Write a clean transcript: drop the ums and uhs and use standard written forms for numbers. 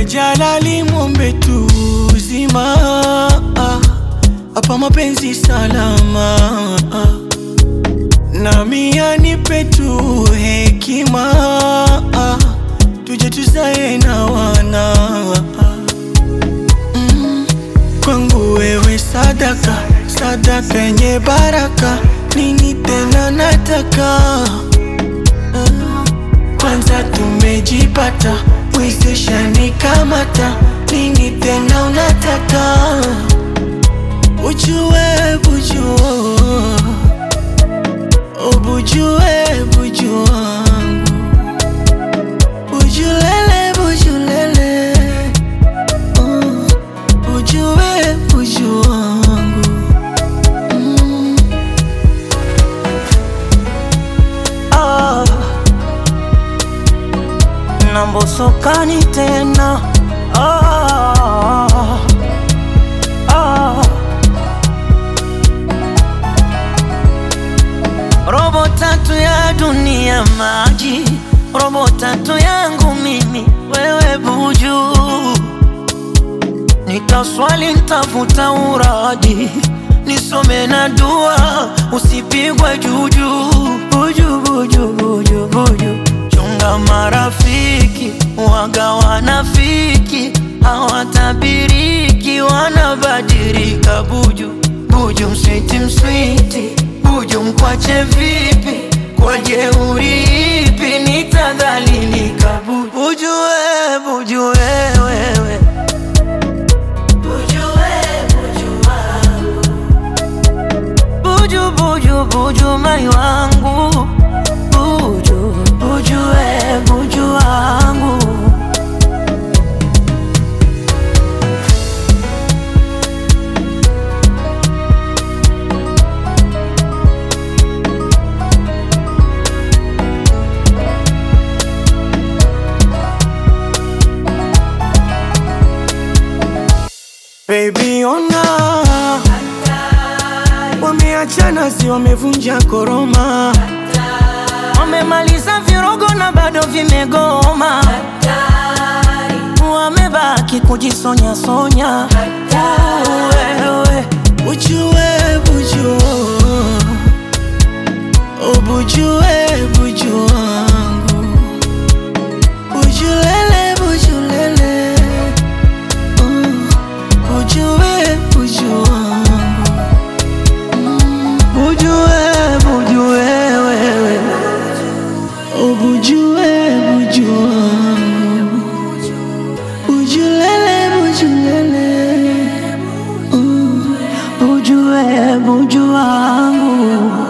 Jalali muombe tu uzima, hapa mapenzi salama, nami anipe tu hekima, tuje tuzae na wana. Kwangu wewe sadaka, sadaka yenye baraka, nini tena nataka? Kwanza tumejipata, mwezesha nikamata, nini tena unataka? Ujue bujua, ubujue buju wangu, bujulele bujulele, ujue buju wangu. Nambosokani tena robo tatu ya dunia maji, robo tatu yangu mimi wewe buju. Nitaswali nitafuta uradi, nisome na dua, usipigwe juju. Buju buju buju buju, chunga marafiki waga wanafiki, hawatabiriki wanabadilika. Buju buju mswiti mswiti, buju mkwache vipi, kwa jeuri ipi nitadhalilika? Buju we buju wewe, buju we buju wangu, buju buju buju mai wangu, buju buju we buju wangu. Baby ona, wameachana si wamevunja koroma, wamemaliza virogo na bado vimegoma, wamebaki kujisonya sonya. Wewe ujue buju, ubujue buju wangu, bujulele bujulele, ujue buju wangu, bujue bujue wewe, ubujue buju wangu, bujulele bujulele, bujue buju wangu.